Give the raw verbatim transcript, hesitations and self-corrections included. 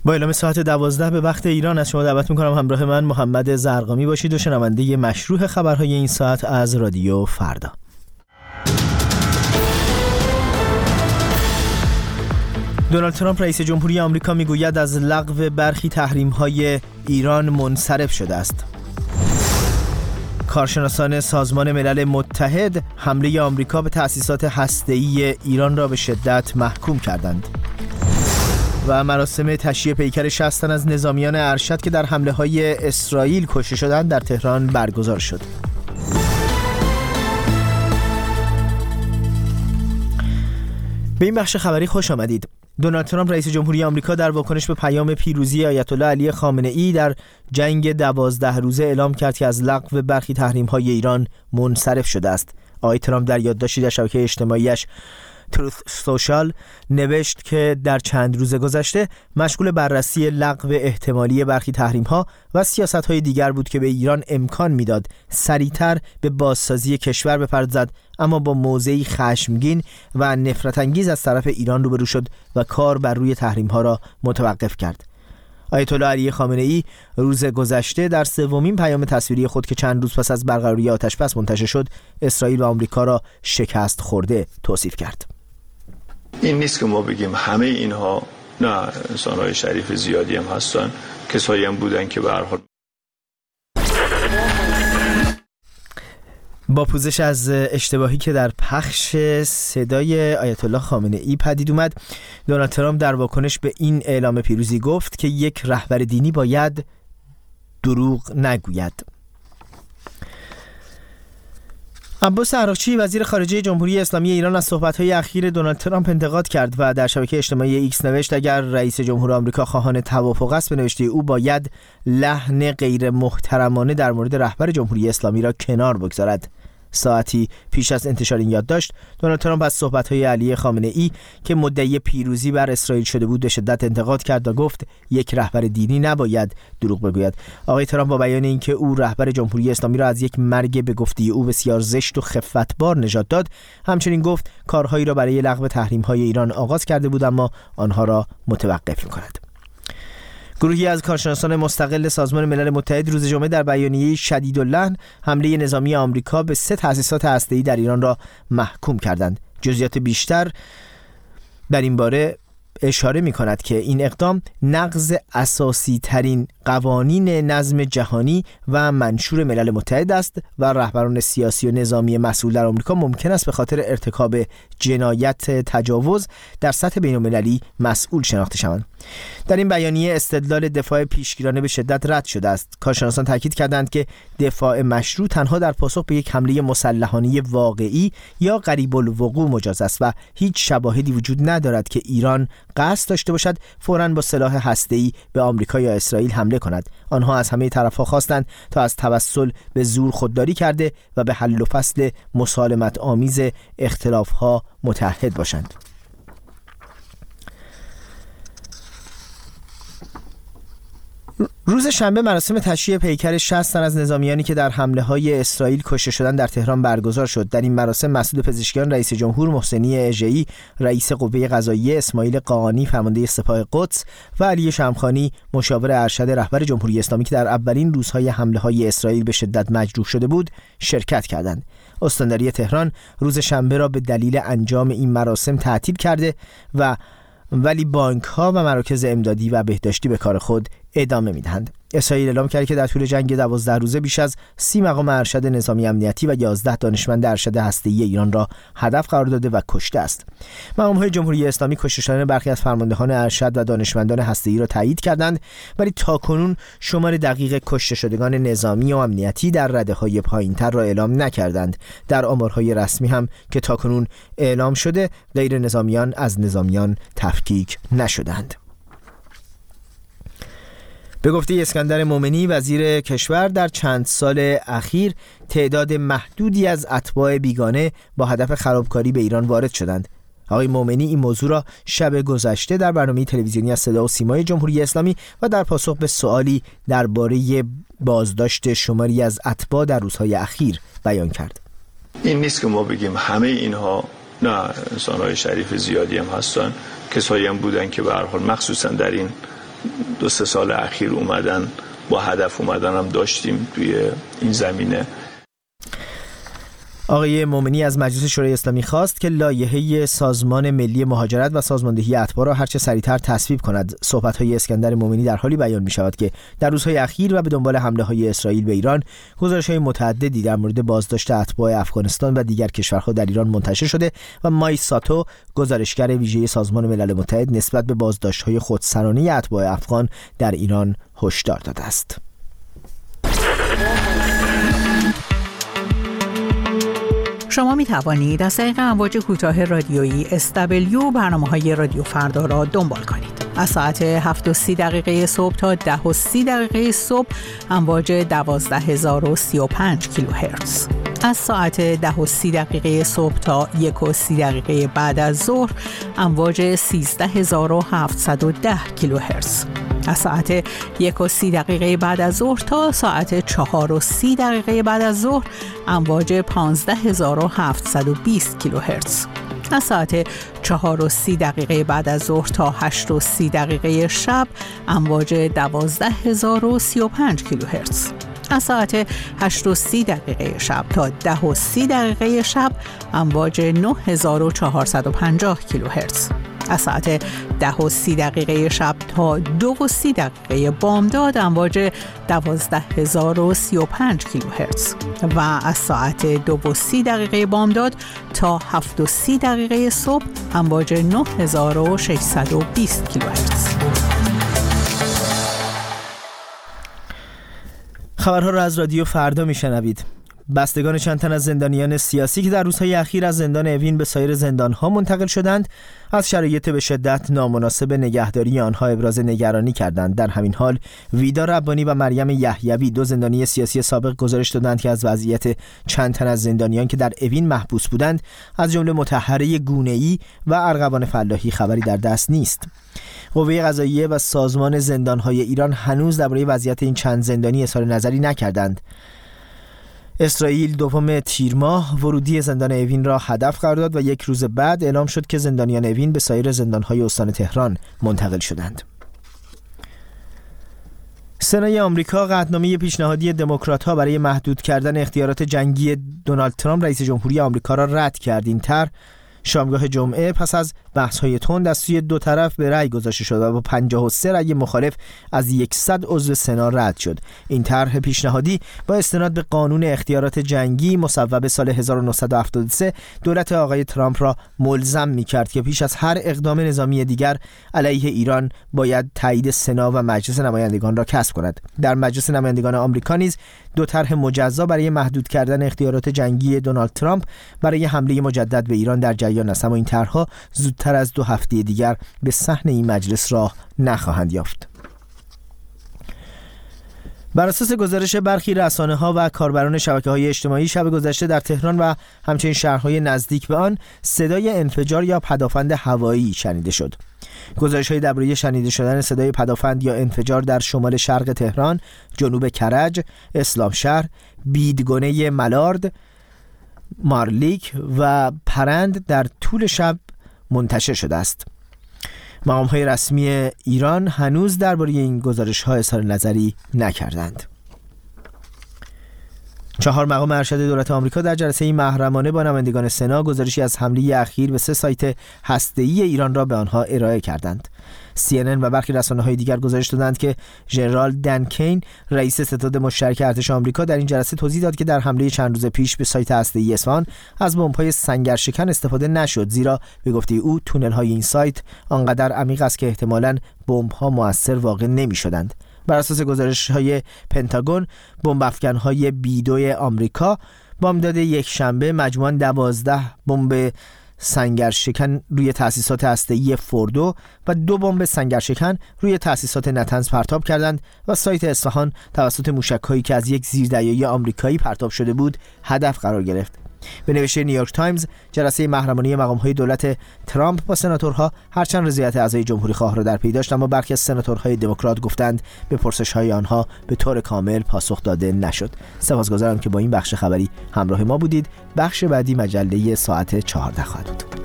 با اعلام ساعت دوازده به وقت ایران از شما دعوت میکنم همراه من محمد زرقامی باشید و شنونده مشروع خبرهای این ساعت از رادیو فردا. دونالد ترامپ رئیس جمهوری آمریکا میگوید از لغو برخی تحریم‌های ایران منصرف شده است. کارشناسان سازمان ملل متحد حمله آمریکا به تأسیسات هسته‌ای ایران را به شدت محکوم کردند. و مراسم تشییع پیکر شصت تن از نظامیان ارشد که در حمله‌های اسرائیل کشته شدند در تهران برگزار شد. به این بخش خبری خوش آمدید. دونالد ترامپ رئیس جمهوری آمریکا در واکنش به پیام پیروزی آیت الله علی خامنه‌ای در جنگ دوازده روزه اعلام کرد که از لغو برخی تحریم‌های ایران منصرف شده است. آقای ترامپ در یادداشتی در شبکه اجتماعیش تروث سوشال نوشت که در چند روز گذشته مشغول بررسی لغو احتمالی برخی تحریم‌ها و سیاست‌های دیگر بود که به ایران امکان میداد سریعتر به بازسازی کشور بپردازد، اما با موضعی خشمگین و نفرت انگیز از طرف ایران روبرو شد و کار بر روی تحریم‌ها را متوقف کرد. آیت الله علی خامنه‌ای روز گذشته در سومین پیام تصویری خود که چند روز پس از برقراری آتش‌بس منتشر شد، اسرائیل و آمریکا را شکست خورده توصیف کرد. این نیست که ما بگیم همه اینها، نه، انسان‌های شریف زیادی هم هستن، کسایی هم بودن که به هر حال با پوزش از اشتباهی که در پخش صدای آیت الله خامنه‌ای پدید اومد، دونالد ترامپ در واکنش به این اعلام پیروزی گفت که یک رهبر دینی باید دروغ نگوید. عباس عراقچی وزیر خارجه جمهوری اسلامی ایران از صحبت‌های اخیر دونالد ترامپ انتقاد کرد و در شبکه اجتماعی ایکس نوشت اگر رئیس جمهور آمریکا خواهان توافق است، به نوشته او باید لحن غیر محترمانه در مورد رهبر جمهوری اسلامی را کنار بگذارد. ساعتی پیش از انتشار این یادداشت، دونالد ترامپ از صحبت‌های علی خامنه‌ای که مدعی پیروزی بر اسرائیل شده بود به شدت انتقاد کرد و گفت یک رهبر دینی نباید دروغ بگوید. آقای ترامپ با بیان اینکه او رهبر جمهوری اسلامی را از یک مرگ به گفته او بسیار زشت و خفتبار نجات داد، همچنین گفت کارهایی را برای لغو تحریم‌های ایران آغاز کرده بود اما آنها را متوقف می‌کند. گروهی از کارشناسان مستقل سازمان ملل متحد روز جمعه در بیانیه شدیداللحن حمله نظامی آمریکا به سه تأسیسات هسته‌ای در ایران را محکوم کردند. جزئیات بیشتر در این باره اشاره می کند که این اقدام نقض اساسی ترین قوانین نظم جهانی و منشور ملل متحد است و رهبران سیاسی و نظامی مسئول در آمریکا ممکن است به خاطر ارتکاب جنایت تجاوز در سطح بین‌المللی مسئول شناخته شوند. در این بیانیه استدلال دفاع پیشگیرانه به شدت رد شده است. کارشناسان تاکید کردند که دفاع مشروع تنها در پاسخ به یک حمله مسلحانه واقعی یا قریب الوقوع مجاز است و هیچ شواهدی وجود ندارد که ایران قصد داشته باشد فوراً با سلاح هسته‌ای به آمریکا یا اسرائیل حمله کند. آنها از همه طرف‌ها خواستند تا از توسل به زور خودداری کرده و به حل و فصل مسالمت آمیز اختلاف‌ها متعهد باشند. روز شنبه مراسم تشییع پیکر شصت تن از نظامیانی که در حمله‌های اسرائیل کشته شدند در تهران برگزار شد. در این مراسم مسعود پزشکیان رئیس جمهور، محسنی اژه‌ای رئیس قوه قضاییه، اسماعیل قاآنی فرمانده سپاه قدس و علی شمخانی مشاور ارشد رهبر جمهوری اسلامی که در اولین روزهای حمله‌های اسرائیل به شدت مجروح شده بود شرکت کردند. استانداری تهران روز شنبه را به دلیل انجام این مراسم تعطیل کرده و ولی بانک‌ها و مراکز امدادی و بهداشتی به کار خود ادامه می‌دهند. اسرائیل اعلام کرد که در طول جنگ دوازده روزه بیش از سی مقام ارشد نظامی امنیتی و یازده دانشمند ارشد هسته‌ای ایران را هدف قرار داده و کشته است. مقام‌های جمهوری اسلامی کشته شدن برخی از فرماندهان ارشد و دانشمندان هسته‌ای را تایید کردند، ولی تاکنون شمار دقیق کشته شدگان نظامی و امنیتی در رده‌های پایین‌تر را اعلام نکردند. در آمارهای رسمی هم که تاکنون اعلام شده، غیر نظامیان از نظامیان تفکیک نشدند. به گفته اسکندر مومنی وزیر کشور، در چند سال اخیر تعداد محدودی از اتباع بیگانه با هدف خرابکاری به ایران وارد شدند. آقای مومنی این موضوع را شب گذشته در برنامه تلویزیونی از صدا و سیمای جمهوری اسلامی و در پاسخ به سوالی درباره بازداشت شماری از اتباع در روزهای اخیر بیان کرد. این نیست که ما بگیم همه اینها، نه، انسان‌های شریف زیادی هم هستن، کسایی هم بودن که به هر حال مخصوصا در این دو سه سال اخیر اومدن با هدف اومدن هم داشتیم توی این زمینه. آقای مومنی از مجلس شورای اسلامی خواست که لایحه سازمان ملی مهاجرت و سازماندهی اتباع را هرچه سریعتر تصویب کند. صحبت‌های اسکندر مومنی در حالی بیان می‌شود که در روزهای اخیر و به دنبال حمله‌های اسرائیل به ایران، گزارش‌های متعددی در مورد بازداشت اتباع افغانستان و دیگر کشورها در ایران منتشر شده و مای ساتو، گزارشگر ویژه سازمان ملل متحد، نسبت به بازداشت‌های خودسرانه اتباع افغان در ایران هشدار داده است. شما می توانید از طریق امواج کوتاه رادیویی اس دبلیو برنامه‌های رادیو فردا را دنبال کنید. از ساعت هفت و سی دقیقه صبح تا ده و سی دقیقه صبح امواج دوازده هزار و سی و پنج کیلوهرتز. از ساعت ده و سی دقیقه صبح تا یک و سی دقیقه بعد از ظهر امواج سیزده هزار و هفتصد و ده کیلوهرتز. از ساعت یک و سی دقیقه بعد از ظهر تا ساعت چهار و سی دقیقه بعد از ظهر امواج پانزده هزار و هفتصد و بیست کیلوهرتز. از ساعت چهار و سی دقیقه بعد از ظهر تا هشت و سی دقیقه شب امواج دوازده هزار و سی و پنج کیلوهرتز. از ساعت هشت و سی دقیقه شب تا ده و سی دقیقه شب امواج نه هزار و چهارصد و پنجاه کیلوهرتز. از ساعت ده و سی دقیقه شب تا دو و سی دقیقه بامداد امواج دوازده هزار و سی و پنج کیلوهرتز و از ساعت دو و سی دقیقه بامداد تا هفت و سی دقیقه صبح امواج نه هزار و ششصد و بیست کیلوهرتز. خبرها را از رادیو فردا میشنوید. بستگان چند تن از زندانیان سیاسی که در روزهای اخیر از زندان اوین به سایر زندانها منتقل شدند، از شرایط به شدت نامناسب نگهداری آنها ابراز نگرانی کردند. در همین حال ویدا ربانی و مریم یحیوی، دو زندانی سیاسی سابق، گزارش دادند که از وضعیت چند تن از زندانیان که در اوین محبوس بودند، از جمله مطهره گونه‌ای و ارغوان فلاحی، خبری در دست نیست. قوه قضاییه و سازمان زندانهای ایران هنوز درباره وضعیت این چند زندانی اظهار نظری نکردند. اسرائیل دوم تیر ماه ورودی زندان اوین را هدف قرار داد و یک روز بعد اعلام شد که زندانیان اوین به سایر زندانهای استان تهران منتقل شدند. سنای آمریکا قطعنامه پیشنهادی دموکرات‌ها برای محدود کردن اختیارات جنگی دونالد ترامپ رئیس جمهوری آمریکا را رد کرد. این طرح شامگاه جمعه پس از بحث‌های تند از سوی دو طرف به رأی گذاشته شد و با پنجاه و سه رأی مخالف از صد عضو سنا رد شد. این طرح پیشنهادی با استناد به قانون اختیارات جنگی مصوب سال هزار و نهصد و هفتاد و سه دولت آقای ترامپ را ملزم می‌کرد که پیش از هر اقدام نظامی دیگر علیه ایران باید تایید سنا و مجلس نمایندگان را کسب کند. در مجلس نمایندگان آمریکا نیز دو طرح مجزا برای محدود کردن اختیارات جنگی دونالد ترامپ برای حمله مجدد به ایران در جریان است، اما این طرح‌ها زودتر از دو هفته دیگر به صحن این مجلس راه نخواهند یافت. بر اساس گزارش برخی رسانه‌ها و کاربران شبکه‌های اجتماعی، شب گذشته در تهران و همچنین شهرهای نزدیک به آن صدای انفجار یا پدافند هوایی شنیده شد. گزارش‌های درباره شنیده شدن صدای پدافند یا انفجار در شمال شرق تهران، جنوب کرج، اسلامشهر، بیدگونه ملارد، مارلیک و پرند در طول شب منتشر شده است. مقام‌های رسمی ایران هنوز درباره این گزارش‌ها اظهار نظری نکردند. چهار مقام ارشد دولت آمریکا در جلسه محرمانه با نمایندگان سنا گزارشی از حمله اخیر به سه سایت هسته‌ای ایران را به آنها ارائه کردند. سی ان ان و برخی رسانه‌های دیگر گزارش دادند که ژنرال دن کین، رئیس ستاد مشترک ارتش آمریکا، در این جلسه توضیح داد که در حمله چند روز پیش به سایت هسته‌ای اصفهان از بمب‌های سنگرشکن استفاده نشد، زیرا به گفته او تونل‌های این سایت آنقدر عمیق است که احتمالاً بمب‌ها مؤثر واقع نمی‌شدند. بر اساس گزارش‌های پنتاگون، بمب افکن‌های بی دو آمریکا بامداد یک شنبه مجموعاً دوازده بمب سنگرشکن روی تأسیسات هسته‌ای فوردو و دو بمب سنگرشکن روی تأسیسات نتنز پرتاب کردند و سایت اصفهان توسط موشک‌هایی که از یک زیردریایی آمریکایی پرتاب شده بود هدف قرار گرفت. به نوشته نیویورک تایمز، جلسه محرمانه مقام‌های دولت ترامپ با سناتورها هرچند رضایت اعضای جمهوری خواه را در پی داشت، اما برخی از سناتورهای دموکرات گفتند به پرسش‌های آنها به طور کامل پاسخ داده نشد. سپاسگزارم که با این بخش خبری همراه ما بودید. بخش بعدی مجله ساعت چهارده خواهد بود.